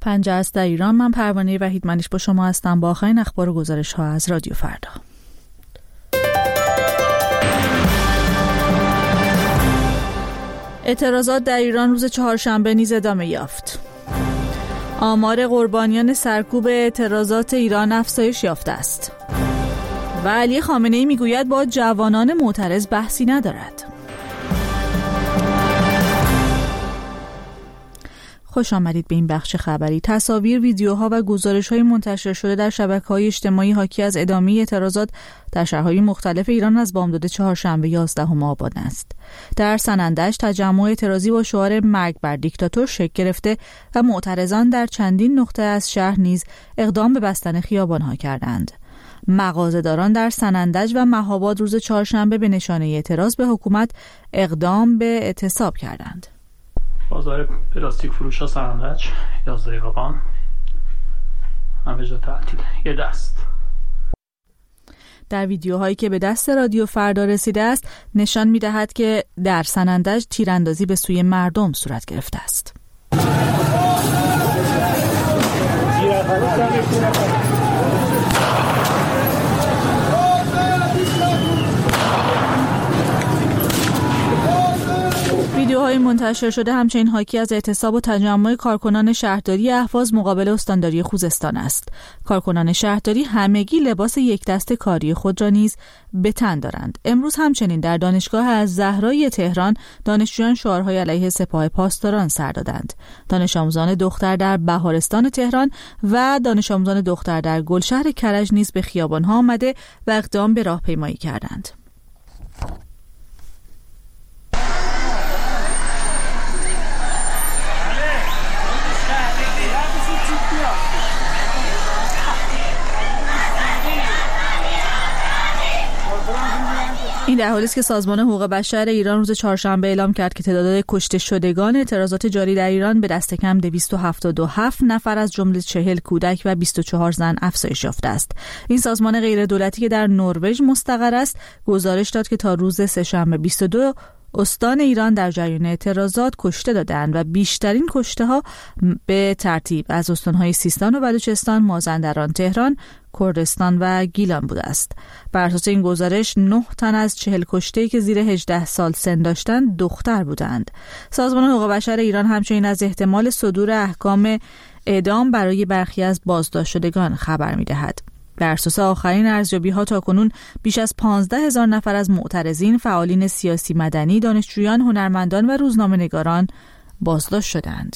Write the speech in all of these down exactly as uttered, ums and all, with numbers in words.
پنجه است در ایران. من پروانه وحیدمنیش با شما هستم با آخرین اخبار و گزارش ها از رادیو فردا. اعتراضات در ایران روز چهارشنبه نیز ادامه یافت. آمار قربانیان سرکوب اعتراضات ایران افزایش یافته است و علی خامنه‌ای میگوید با جوانان معترض بحثی ندارد. خوش آمدید به این بخش خبری. تصاویر، ویدیوها و گزارش‌های منتشر شده در شبکه‌های اجتماعی حاکی از ادامه اعتراضات در شهرهای مختلف ایران از بامداد چهارشنبه یازدهم آبان است. در سنندج تجمع اعتراضی با شعار مرگ بر دیکتاتور شکل گرفته و معترضان در چندین نقطه از شهر نیز اقدام به بستن خیابان‌ها کردند. مغازه‌داران در سنندج و مهاباد روز چهارشنبه به نشانه اعتراض به حکومت اقدام به اعتصاب کردند. بازار پلاستیک فروش ها سنندج یازده آبان همه جا تعطیل. یه دست در ویدیوهایی که به دست رادیو فردا رسیده است نشان می‌دهد که در سنندج تیراندازی به سوی مردم صورت گرفته است. ویدیوهای منتشر شده همچنین حاکی از اعتصاب و تجمع کارکنان شهرداری اهواز مقابل استانداری خوزستان است. کارکنان شهرداری همگی لباس یک دست کاری خود را نیز به تن دارند. امروز همچنین در دانشگاه از زهرای تهران دانشجویان شعارهای علیه سپاه پاسداران سر دادند. دانش آموزان دختر در بهارستان تهران و دانش آموزان دختر در گلشهر کرج نیز به خیابان‌ها آمده و اقدام به راهپیمایی کردند. این در حالی است که سازمان حقوق بشر ایران روز چهارشنبه اعلام کرد که تعداد کشته شدگان اعتراضات جاری در ایران به دست کم دویست و هفتاد و هفت نفر از جمله چهل کودک و بیست و چهار زن افزایش یافته است. این سازمان غیر دولتی که در نروژ مستقر است گزارش داد که تا روز سه‌شنبه بیست و دو استان ایران در جریان اعتراضات کشته دادند و بیشترین کشته ها به ترتیب از استانهای سیستان و بلوچستان، مازندران، تهران، کردستان و گیلان بوده است. بر اساس این گزارش نه تن از چهل کشته‌ای که زیر هجده سال سن داشتند دختر بودند. سازمان حقوق بشر ایران همچنین از احتمال صدور احکام اعدام برای برخی از بازداشت شدگان خبر می‌دهد. بر اساس آخرین ارزیابی‌ها تاکنون بیش از پانزده هزار نفر از معترضین، فعالین سیاسی مدنی، دانشجویان، هنرمندان و روزنامه‌نگاران بازداشت شدند.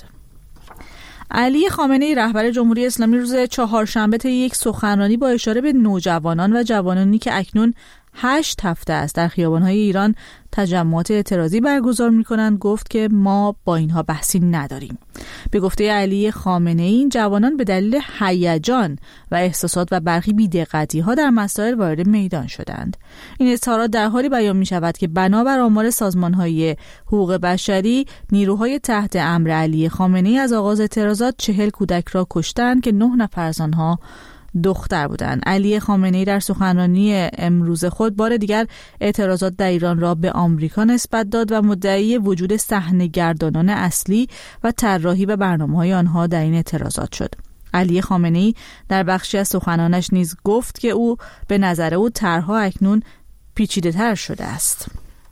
علی خامنه‌ای رهبر جمهوری اسلامی روز چهارشنبه طی یک سخنرانی با اشاره به نوجوانان و جوانانی که اکنون هشت هفته است در خیابان‌های ایران تجمعات اعتراضی برگزار می‌کنند گفت که ما با اینها بحثی نداریم. به گفته علی خامنه‌ای این جوانان به دلیل هیجان و احساسات و برخی بی‌دقتی‌ها در مسائل وارد میدان شدند. این اظهارات در حالی بیان می‌شود که بنابر آمار سازمان‌های حقوق بشری نیروهای تحت امر علی خامنه‌ای از آغاز اعتراضات چهل کودک را کشتند که نه نفر از آنها دختر بودند. علی خامنه‌ای در سخنرانی امروز خود بار دیگر اعتراضات در ایران را به آمریکا نسبت داد و مدعی وجود صحنه‌گردانان اصلی و طراحی و برنامه‌های آنها در این اعتراضات شد. علی خامنه‌ای در بخشی از سخنانش نیز گفت که او به نظر او طرح‌ها اکنون پیچیده‌تر شده است.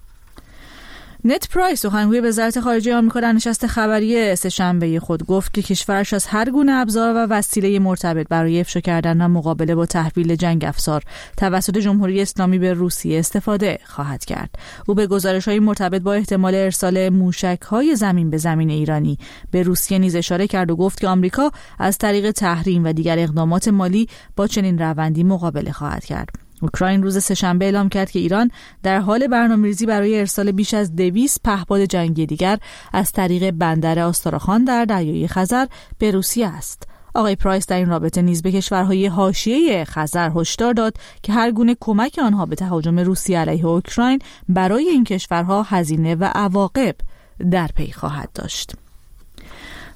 نت پرایس سخنگوی وزارت خارجه آمریکا در نشست خبری سه‌شنبه خود گفت که کشورش از هر گونه ابزار و وسیله مرتبط برای افشا کردن و مقابله با تحویل جنگ افزار توسط جمهوری اسلامی به روسیه استفاده خواهد کرد. او به گزارش‌های مرتبط با احتمال ارسال موشک‌های زمین به زمین ایرانی به روسیه نیز اشاره کرد و گفت که آمریکا از طریق تحریم و دیگر اقدامات مالی با چنین روندی مقابله خواهد کرد. اوکراین روز سه‌شنبه اعلام کرد که ایران در حال برنامه‌ریزی برای ارسال بیش از دویست پهپاد جنگی دیگر از طریق بندر آستراخان در دریای خزر به روسیه است. آقای پرایس در این رابطه نیز به کشورهای حاشیه خزر هشدار داد که هر گونه کمک آنها به تهاجم روسیه علیه اوکراین برای این کشورها هزینه و عواقب در پی خواهد داشت.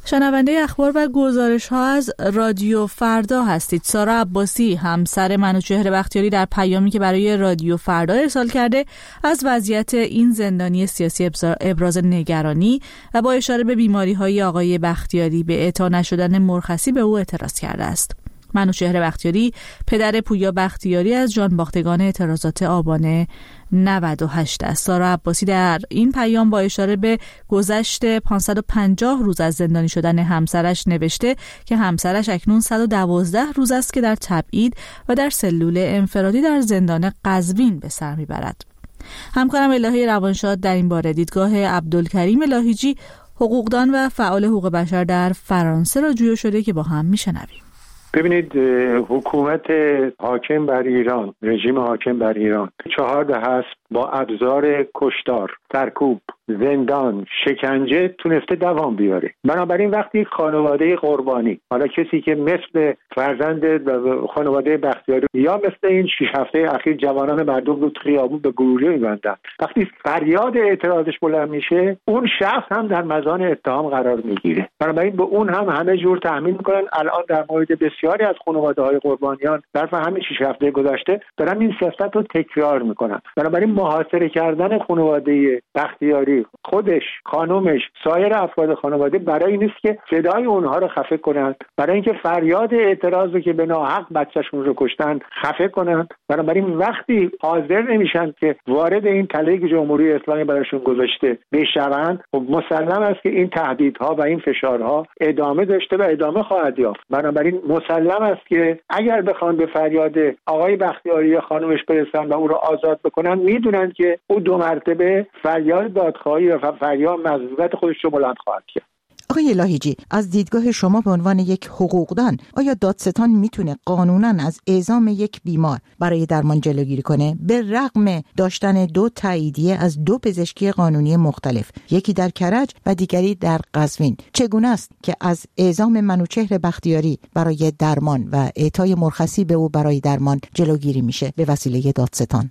شنونده اخبار و گزارش ها از رادیو فردا هستید. سارا عباسی همسر منوچهر بختیاری در پیامی که برای رادیو فردا ارسال کرده از وضعیت این زندانی سیاسی ابراز نگرانی و با اشاره به بیماری های آقای بختیاری به اعطا نشدن مرخصی به او اعتراض کرده است. منوچهر بختیاری پدر پویا بختیاری از جانباختگان اعتراضات آبان نود و هشت است. سارا عباسی در این پیام با اشاره به گذشت پانصد و پنجاه روز از زندانی شدن همسرش نوشته که همسرش اکنون صد و دوازده روز است که در تبعید و در سلول انفرادی در زندان قزوین به سر میبرد. همکارم الهی روانشاد در این باره دیدگاه عبدالکریم لاهیجی، حقوقدان و فعال حقوق بشر در فرانسه را جویا شده که با هم میشنویم. ببینید، حکومت حاکم بر ایران، رژیم حاکم بر ایران چهار دهه است با ابزار کشتار، سرکوب، زندان، شکنجه تونسته دوام بیاره. بنابراین وقتی خانواده قربانی، حالا کسی که مثل فرزند خانواده بختیاری یا مثل این شش هفته اخیر جوانان مردم رو خیابون به گروه می‌بندن، وقتی فریاد اعتراضش بلند میشه، اون شخص هم در مزان اتهام قرار میگیره. بنابراین به اون هم همه جور تحمیل میکنن. الان در مورد بسیاری از خانواده‌های قربانیان در همین شش هفته گذشته دارن این سیاست رو تکرار میکنن. بنابراین محاصره کردن خانواده بختیاری، خودش، خانومش، سایر افراد خانواده برای این نیست که صدای اونها رو خفه کنند، برای اینکه فریاد اعتراض رو که به ناحق بچه‌شون رو کشتن خفه کنند. بنابراین وقتی حاضر نمیشن که وارد این تله که جمهوری اسلامی براشون گذاشته بشوند، خب مسلم است که این تهدیدها و این فشارها ادامه داشته و ادامه خواهد یافت. بنابراین مسلم است که اگر بخوان به فریاد آقای بختیاری یا خانومش برسن و او رو آزاد بکنن، میدونن که او دو مرتبه فریاد دادخواهی و فریاد مظلومیت خودش رو بلند خواهد کرد. آقای لاهیجی، از دیدگاه شما به عنوان یک حقوقدان، آیا دادستان میتونه قانونا از اعزام یک بیمار برای درمان جلوگیری کنه به رغم داشتن دو تاییدیه از دو پزشکی قانونی مختلف، یکی در کرج و دیگری در قزوین؟ چگونه است که از اعزام منوچهر بختیاری برای درمان و اعطای مرخصی به او برای درمان جلوگیری میشه به وسیله دادستان؟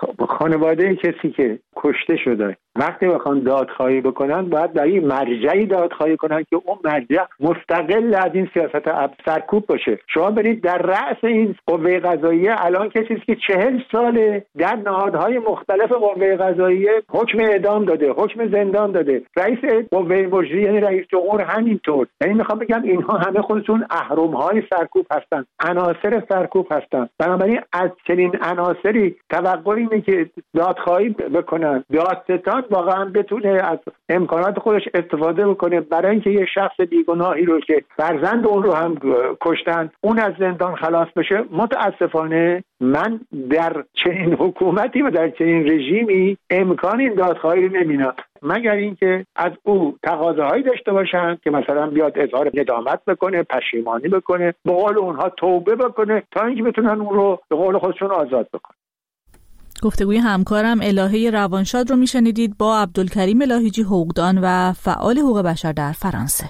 خانواده کسی که کشته شده وقتی بخوان دادخواهی بکنن، باید در این مرجعی دادخواهی کنن که اون مرجع مستقل از این سیاست سرکوب باشه. شما برید در رأس این قوه قضاییه الان کسی است که چهل ساله در نهادهای مختلف قوه قضاییه حکم اعدام داده، حکم زندان داده، رئیس قوه مجریه یعنی رئیس جمهور همینطور. یعنی میخوام بگم اینها همه خودشون اهرم‌های سرکوب هستن، عناصر سرکوب هستن. بنابراین از چنین عناصری توقع اینه که دادخواهی بکنن، دادستان واقعا بتونه از امکانات خودش استفاده بکنه برای اینکه یه شخص بیگناهی رو که فرزند اون رو هم کشتن، اون از زندان خلاص بشه. متاسفانه من در چنین حکومتی و در چنین رژیمی امکان این دادخواهی رو نمی‌بینم، مگر اینکه از او تقاضاهایی داشته باشن که مثلا بیاد اظهار ندامت بکنه، پشیمانی بکنه، به قول اونها توبه بکنه تا اینکه بتونن اون رو به قول خودشون آزاد بکنن. گفتگوی همکارم الهی روانشاد رو میشنیدید با عبدالکریم لاهیجی، حقوقدان و فعال حقوق بشر در فرانسه.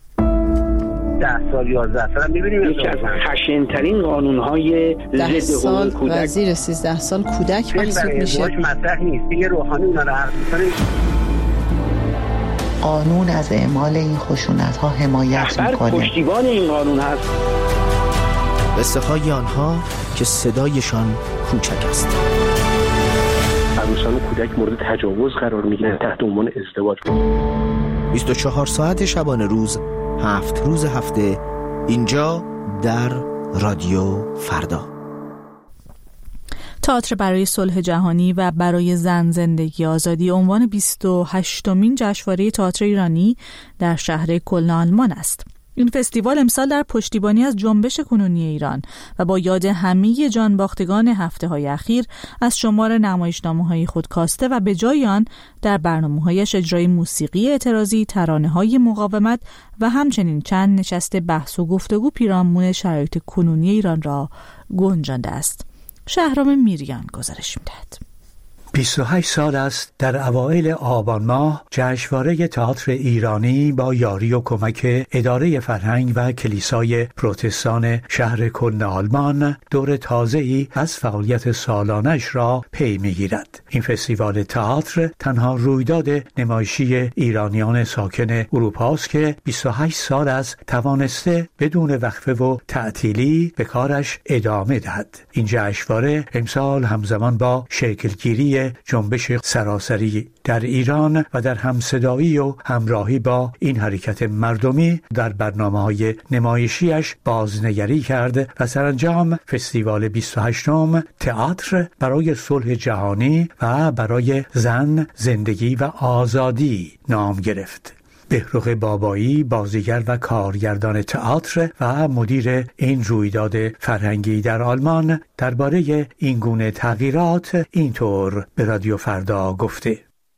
ده سال یازده سال می‌بینیم یکی از خشن‌ترین قانون‌های ضد حقوق کودک و زیر سیزده سال کودک محسوب میشه. مطرح نیست دیگه. روحانی اونا رو حرف می‌زنه. قانون از اعمال این خشونت‌ها حمایت می‌کنه. پشتیبان این قانون هست. قصه های آنها که صدایشان کوچک است. عروسان و کودک مورد تجاوز قرار میگیرن تحت عنوان ازدواج. بیست و چهار ساعت شبانه روز، هفت روز هفته، اینجا در رادیو فردا. تئاتر برای صلح جهانی و برای زن زندگی آزادی عنوان بیست و هشتمین جشنواره تئاتر ایرانی در شهر کلن آلمان است. این فستیوال امسال در پشتیبانی از جنبش کنونی ایران و با یاد همه جانباختگان هفته‌های اخیر از شمار نمایشنامه‌های خود کاسته و به جای آن در برنامه‌هایش اجرای موسیقی اعتراضی، ترانه‌های مقاومت و همچنین چند نشست بحث و گفتگو پیرامون شرایط کنونی ایران را گنجانده است. شهرام میریان گزارش می‌دهد. بیست و هشت سال است در اوایل آبان ماه جشنواره تئاتر ایرانی با یاری و کمک اداره فرهنگ و کلیسای پروتستان شهر کلن آلمان دور تازه‌ای از فعالیت سالانش را پی می‌گیرد. این فستیوال تئاتر تنها رویداد نمایشی ایرانیان ساکن اروپا است که بیست و هشت سال است توانسته بدون وقفه و تعطیلی به کارش ادامه دهد. این جشنواره امسال همزمان با شکلگیری جنبش سراسری در ایران و در همصدایی و همراهی با این حرکت مردمی در برنامه‌های نمایشیش بازنگری کرد و سرانجام فستیوال بیست و هشتم تئاتر برای صلح جهانی و برای زن، زندگی و آزادی نام گرفت. بهروق بابایی، بازیگر و کارگردان تئاتر و مدیر این رویداد فرهنگی در آلمان، درباره این گونه تغییرات اینطور به رادیو فردا گفته: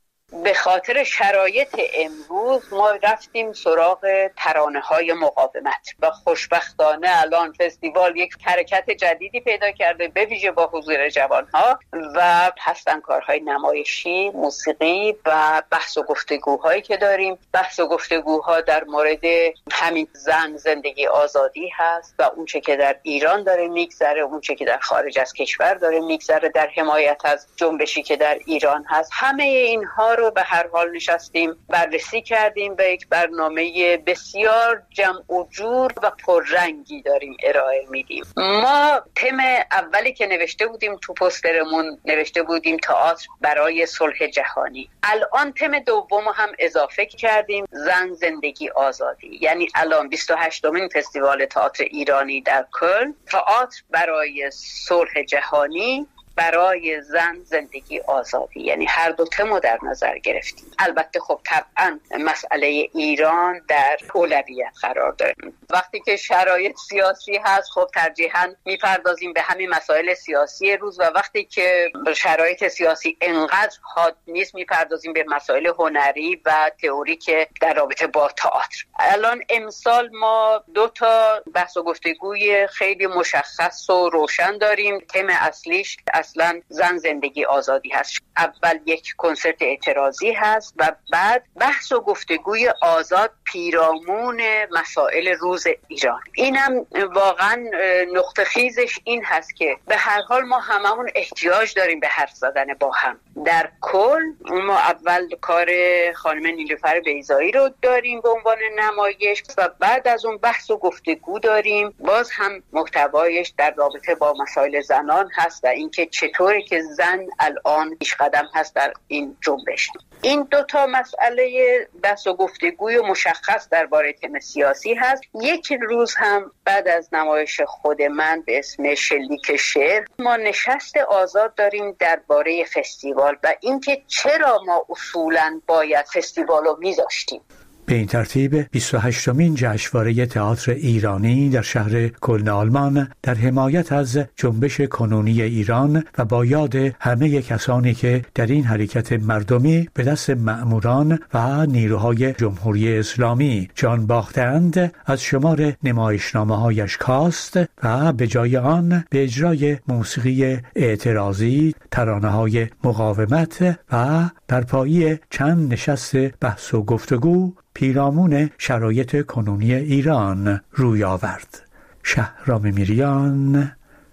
به خاطر شرایط امروز ما رفتیم سراغ ترانه‌های مقاومت و خوشبختانه الان فستیوال یک حرکت جدیدی پیدا کرده به ویژه با حضور جوان‌ها و هستن کارهای نمایشی، موسیقی و بحث و گفتگوهایی که داریم. بحث و گفتگوها در مورد همین زن، زندگی، آزادی هست و اون چه که در ایران داره میگذره، اون چه که در خارج از کشور داره میگذره در حمایت از جنبشی که در ایران هست. همه اینها رو به هر حال نشستیم بررسی کردیم و یک برنامه بسیار جمع و جور و پررنگی داریم ارائه میدیم. ما تم اولی که نوشته بودیم تو پوسترمون نوشته بودیم تئاتر برای صلح جهانی. الان تم دوم هم اضافه کردیم زن، زندگی، آزادی. یعنی الان بیست و هشتمین فستیوال تئاتر ایرانی در کلن، تئاتر برای صلح جهانی برای زن، زندگی، آزادی. یعنی هر دو تمو در نظر گرفتیم. البته خب طبعا مسئله ایران در اولویت قرار داره. وقتی که شرایط سیاسی هست خب ترجیحاً میپردازیم به همین مسائل سیاسی روز و وقتی که شرایط سیاسی انقدر حاد نیست میپردازیم به مسائل هنری و تئوریک در رابطه با تئاتر. الان امسال ما دو تا بحث و گفتگوی خیلی مشخص و روشن داریم. تم اصلیش اصلا زن، زندگی، آزادی هست. اول یک کنسرت اعتراضی هست و بعد بحث و گفتگوی آزاد پیرامون مسائل روز ایران. اینم واقعا نقطه خیزش این هست که به هر حال ما هممون احتیاج داریم به حرف زدن با هم. در کل ما اول کار خانم نیلوفر بیضایی رو داریم به عنوان نمایش و بعد از اون بحث و گفتگو داریم. باز هم محتوایش در رابطه با مسائل زنان هست و اینکه چطوری که زن الان پیش قدم هست در این جنبش. این دو تا مسئله بحث و گفتگوی مشخص درباره تم سیاسی هست. یک روز هم بعد از نمایش خود من به اسم شلیک شعر ما نشست آزاد داریم درباره فستیوال و اینکه چرا ما اصولاً باید فستیوال رو میذاشتیم. به این ترتیب بیست و هشتمین جشنواره تئاتر ایرانی در شهر کلن آلمان در حمایت از جنبش کنونی ایران و با یاد همه کسانی که در این حرکت مردمی به دست مأموران و نیروهای جمهوری اسلامی جان باختند از شمار نمایشنامه‌هایش کاست و به جای آن به اجرای موسیقی اعتراضی، ترانه‌های مقاومت و برپایی چند نشست بحث و گفتگو پیرامون شرایط کنونی ایران روی آورد. شهرام میریان،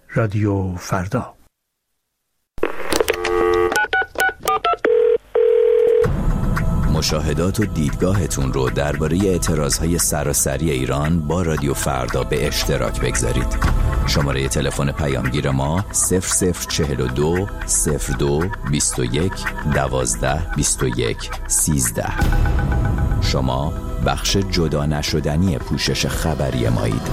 رادیو فردا. مشاهدات و دیدگاهتون رو درباره اعتراضهای سراسری ایران با رادیو فردا به اشتراک بگذارید. شماره تلفن پیامگیر ما صفر صفر چهل و دو صفر دو بیست و یک دوازده بیست و یک سیزده. شما بخش جدا نشدنی پوشش خبری مایید.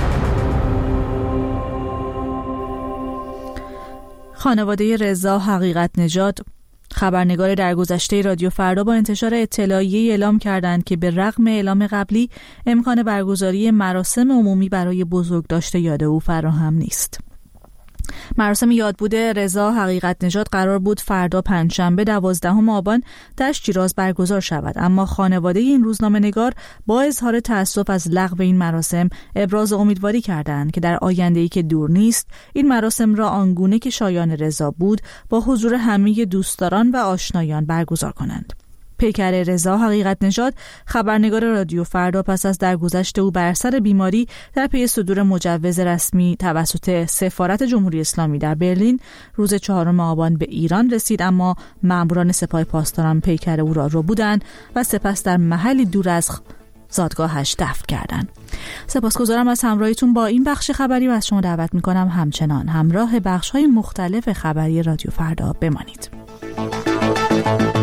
خانواده رضا حقیقت نژاد، خبرنگار درگذشته رادیو فردا، با انتشار اطلاعیه‌ای اعلام کردند که به رغم اعلام قبلی امکان برگزاری مراسم عمومی برای بزرگداشت یاد او فراهم نیست. مراسم یادبود رضا حقیقت نژاد قرار بود فردا پنجشنبه دوازدهم آبان در شیراز برگزار شود، اما خانواده این روزنامه‌نگار با اظهار تأسف از لغو این مراسم ابراز امیدواری کردند که در آینده‌ای که دور نیست این مراسم را آنگونه که شایان رضا بود با حضور همه دوستداران و آشنایان برگزار کنند. پیکر رضا حقیقت نژاد خبرنگار رادیو فردا پس از درگذشت او بر اثر بیماری در پی صدور مجوز رسمی توسط سفارت جمهوری اسلامی در برلین روز چهارم آبان به ایران رسید، اما ماموران سپاه پاسداران پیکر او را ربودند و سپس در محلی دور از زادگاهش دفن کردند. سپاسگزارم از همراهیتون با این بخش خبری و از شما دعوت می‌کنم همچنان همراه بخش‌های مختلف خبری رادیو فردا بمانید.